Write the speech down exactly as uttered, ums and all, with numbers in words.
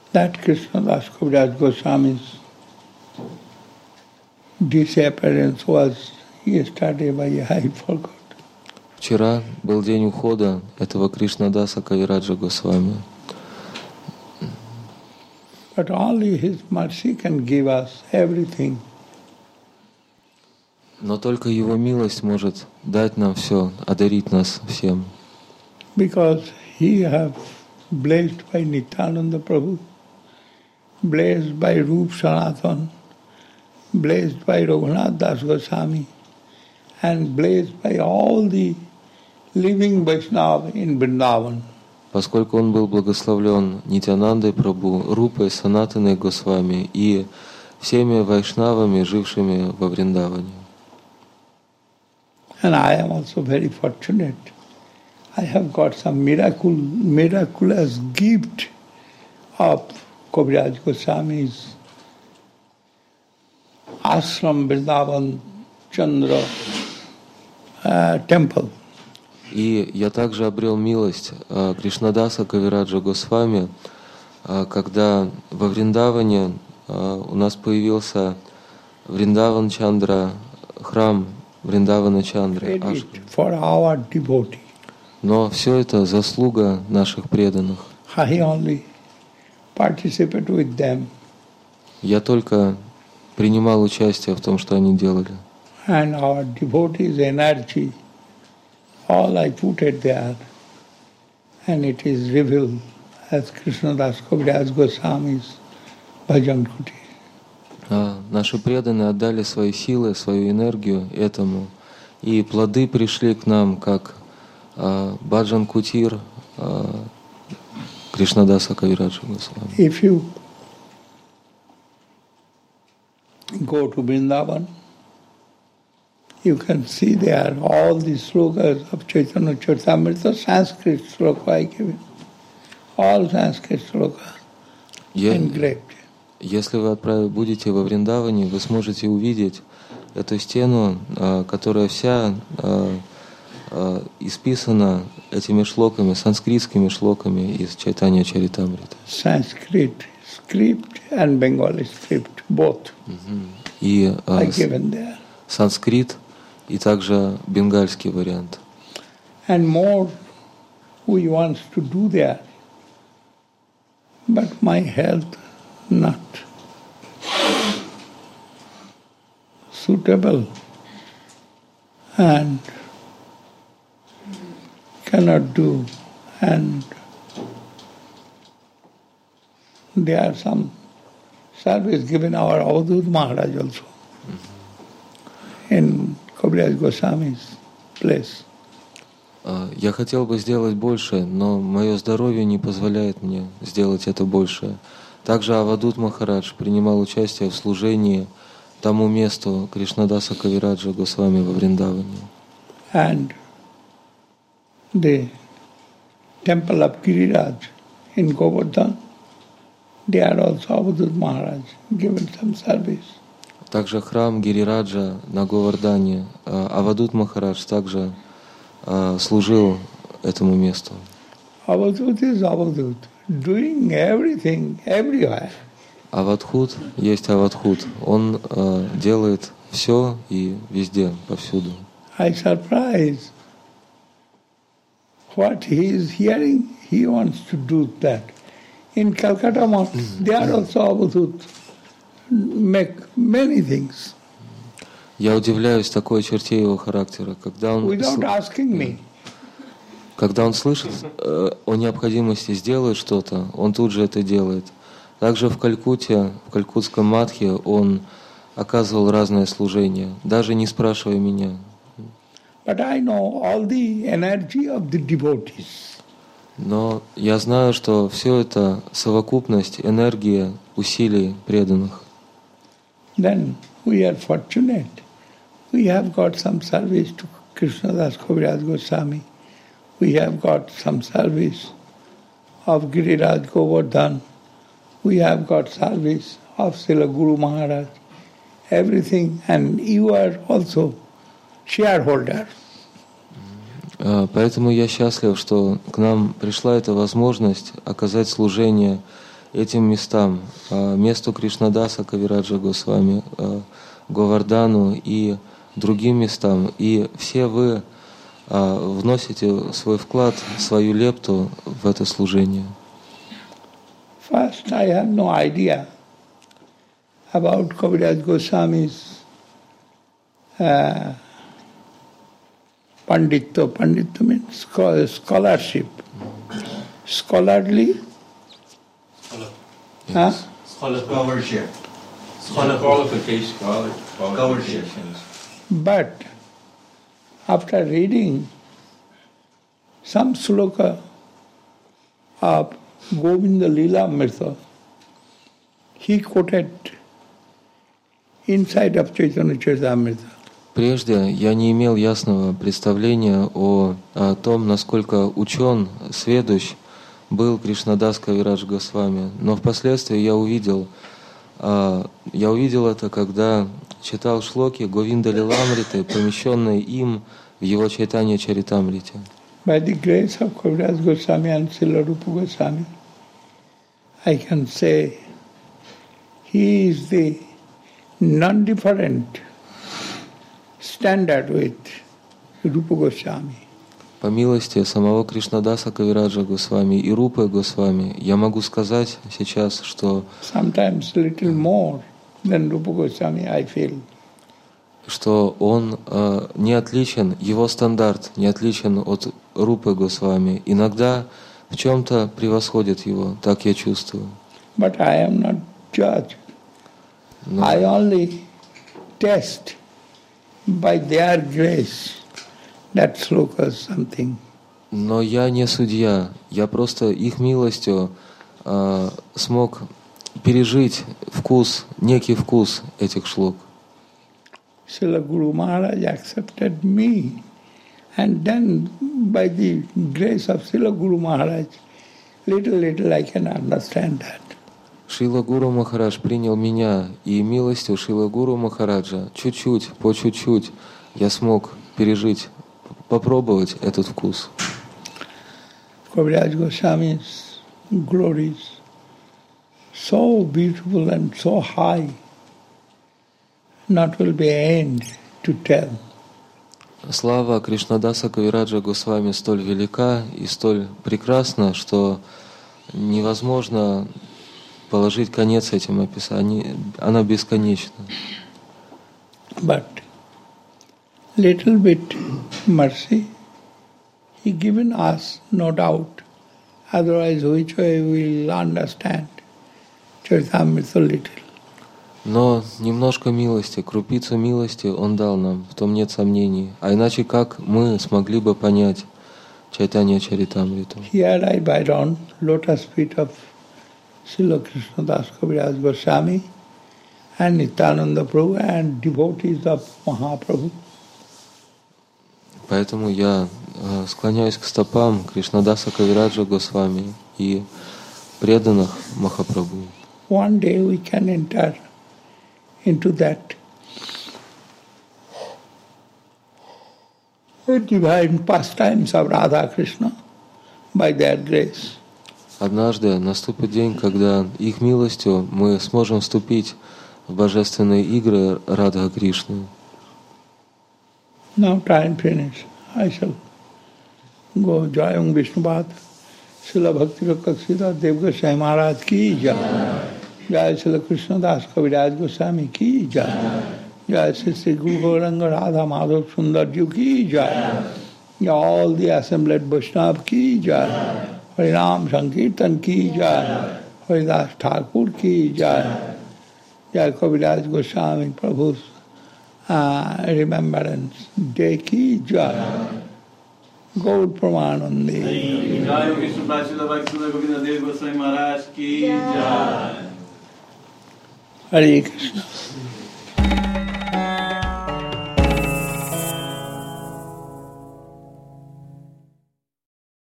That Krishnadas Kaviraj Goswami's disappearance was yesterday, by I forgot. Вчера был день ухода этого Кришнадаса Кавираджа Госвами. But only His mercy can give us everything. Но только Его милость может дать нам все, одарить нас всем. Because He have blessed by Nityananda Prabhu, blessed by Rup Sanatan, blessed by Raghunath Das Goswami, and blessed by all the living Vaishnava in Vrindavan. Поскольку он был благословлен Нитянандой Прабху, Рупой, Санатаной Госвами и всеми вайшнавами, жившими во Вриндаване. And I am also very fortunate. I have got some miracle, miraculous gift of Kaviraj Goswami's ashram Vrindavan Chandra uh, temple. И я также обрел милость uh, Кришнадаса Кавираджа Госвами, uh, когда во Вриндаване uh, у нас появился Вриндаван Чандра, храм Вриндавана Чандры. For our devotee. Но все это заслуга наших преданных. I only participate with them. Я только принимал участие в том, что они делали. And our devotees' energy, all I put it there, and it is revealed as Krishnadas Kaviraj Goswami's Bhajan Kuti. А наши преданные отдали свои силы, свою энергию этому, и плоды пришли к нам, как а, Баджан Кутир а, Кришнадаса Кавираджа Госвами. If you go to Vrindavan, you can see there all the slokas of Chaitanya Charitamrita, Sanskrit sloka I given, all Sanskrit sloka engraved. Если вы отправ... будете во Вриндаване, вы сможете увидеть эту стену, которая вся исписана этими шлоками, санскритскими шлоками из Чайтанья Чаритамриты. Sanskrit script and Bengali script, both. И I given there. санскрит и также бенгальский вариант. And more we want to do there, but my health not suitable and cannot do, and there are some service given our Avadhut Maharaj also in Kaviraj Goswami's place. Я хотел бы сделать больше, но мое здоровье не позволяет мне сделать это больше. Также Авадут Махарадж принимал участие в служении тому месту Кришнадаса Кавираджа Госвами во Вриндаване. And the temple of Giriraj in Govardhan, there also Avadut Maharaj given some service. Также храм Гирираджа на Говардане, Авадут Махарадж также служил этому месту. Avadut is Avadut, doing everything, everywhere. Авадхут есть Авадхут. Он э, делает все и везде, повсюду. I surprise. What he is hearing, he wants to do that. In Calcutta, they are also Avadut, make many things. Я удивляюсь такой черте его характера, когда он, Without asking me. когда он слышит э, о необходимости сделать что-то, он тут же это делает. Также в Калькутте, в калькутском матхе он оказывал разное служение, даже не спрашивая меня. But I know all the energy of the devotees. Но я знаю, что все это совокупность энергии, усилий преданных. Then we are fortunate. We have got some service to Krishnadas Kaviraj Goswami. We have got some service of Giriraj Govardhan. We have got service of Srila Guru Maharaj. Everything, and you are also shareholder. Поэтому я счастлив, что к нам пришла эта возможность оказать служение этим местам, месту Кришнадаса Кавираджа Госвами, Говардану и другим местам. И все вы вносите свой вклад, свою лепту в это служение. First, I have no idea about Kaviraj Goswami's uh, Panditto. Panditto means scholarship. Scholarly? Huh? Scholarship. Scholar qualification. Qualifications. But after reading some sloka of Govinda Lila Amrita, he quoted inside of Chaitanya Charitamrita. Прежде я не имел ясного представления о, о том, насколько учен, сведущ был Кришнадас Кавирадж Госвами. Но впоследствии я увидел, а, я увидел это, когда читал шлоки Говинда Лиламриты, помещенные им в его Чайтанья Чаритамрите. By the grace of Kaviraj Goswami and Srila Rupa Goswami, I can say he is the non-different standard with Rupa Goswami. По милости самого Кришнадаса Кавираджа Госвами и Рупы Госвами я могу сказать сейчас, что sometimes little more than Rupa Goswami, I feel. что он э, не отличен, его стандарт не отличен от Рупы Госвами. Иногда в чем-то превосходит его, так я чувствую. But I am not judge. Но, I only test by their grace that sloka something. но я не судья, я просто их милостью э, смог пережить вкус, некий вкус этих шлок. Srila Guru Maharaj accepted me, and then by the grace of Srila Guru Maharaj, little, little I can understand that. Шрила Гуру Махарадж принял меня, и милостью Шрила Гуру Махараджа чуть-чуть, по чуть-чуть я смог пережить, попробовать этот вкус. Kaviraj Goswami's glories so beautiful and so high, not will be end to tell. Слава Кришнадаса Кавираджа Госвами столь велика и столь прекрасна, что невозможно положить конец этим описаниям. Она бесконечна. But little bit mercy he given us, no doubt. Otherwise, which way we will understand Charitamrita little. Но немножко милости, крупицу милости Он дал нам, в том нет сомнений. А иначе как мы смогли бы понять Чайтанья Чаритамриту? Here I bite on lotus feet of Srila Krishnadas Kaviraj Goswami and Nityananda Prabhu and devotees of Mahaprabhu. Поэтому я э, склоняюсь к стопам Кришнадаса Кавираджа Госвами и преданных Махапрабху. One day we can enter into that divine pastimes of Radha Krishna by their grace. Однажды наступит день, когда их милостью мы сможем вступить в божественные игры Радха Кришны. Now time finish. I shall go. Jayam Vishnupad, Srila Bhakti Rakshita Dev Goswami Maharaj ki jai. Jai Srila Krishnadas Kaviraj Goswami ki jai. Jai Sri Guru Gauranga Radha Madhav Sundarji ki jai. All the assembled Vaishnava ki jai. Harinam Sankirtan ki jai. Haridas Thakur ki jai. Jai Kaviraj Goswami Prabhu's uh, remembrance day ki jai. Gaur Pramanandi. Jai Vishnu Prasila Bhakti Govinda Dev Goswami Maharaj ki jai. Hare Krishna.